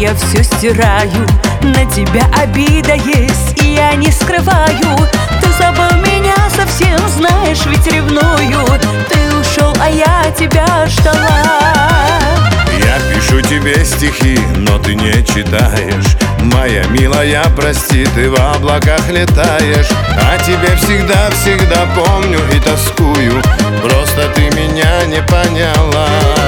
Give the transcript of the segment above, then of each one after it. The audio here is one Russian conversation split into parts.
я все стираю. На тебя обида есть, и я не скрываю. Ты забыл меня совсем, знаешь, ведь ревную. Ты ушел, а я тебя ждала. Я пишу тебе стихи, но ты не читаешь. Моя милая, прости, ты в облаках летаешь. А тебе всегда помню и тоскую. Просто ты меня не поняла.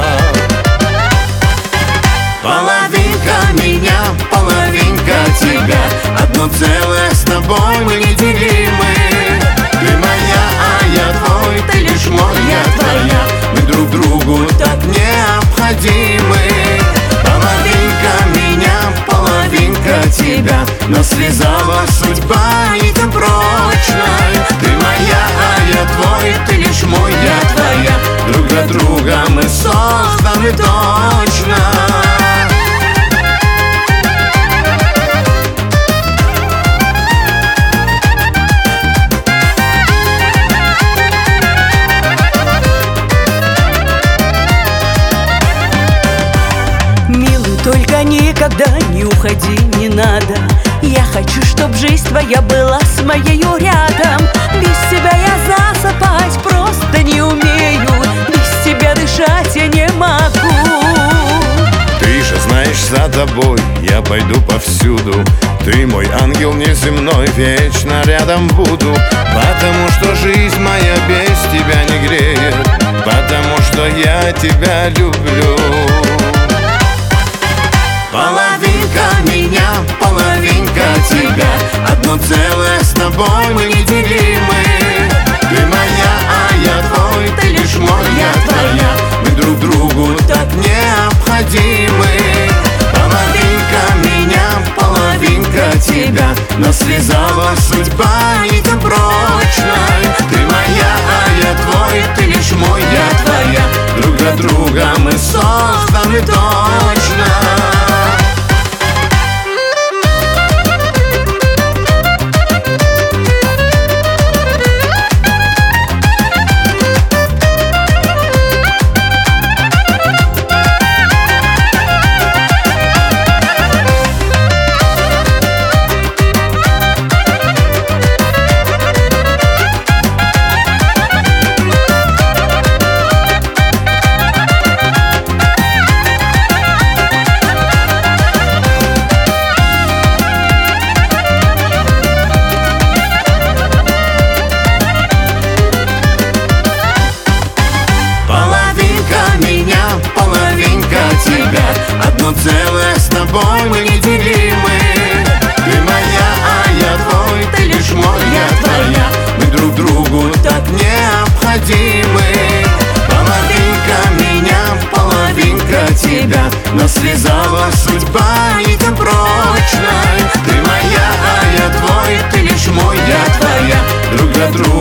Половинка меня, половинка тебя. Одно целое с тобой мы неделимы. Ты моя, а я твой, ты лишь мой, я твоя. Мы друг другу так необходимы. Половинка меня, половинка тебя. Нас связала судьба нитью прочной. Ты моя, а я твой, ты лишь мой, я твоя. Друг для друга мы созданы точно. Только никогда не уходи, не надо. Я хочу, чтоб жизнь твоя была с моею рядом. Без тебя я засыпать просто не умею. Без тебя дышать я не могу. Ты же знаешь, за тобой я пойду повсюду. Ты мой ангел неземной, вечно рядом буду. Потому что жизнь моя без тебя не греет. Потому что я тебя люблю. Половинка меня, половинка тебя. Одно целое с тобой мы неделимы. Ты моя, а я твой, ты лишь мой, я твоя. Мы друг другу так необходимы. Половинка меня, половинка тебя. Нас связала судьба нитью прочной. Ты моя, а я твой, ты лишь мой, я твоя. Друг для друга мы созданы точно. Одно целое с тобой мы неделимы. Ты моя, а я твой, ты лишь мой, я твоя. Мы друг другу так необходимы. Половинка меня, половинка тебя. Нас связала судьба нитью прочной. Ты моя, а я твой, ты лишь мой, я твоя. Друг для друга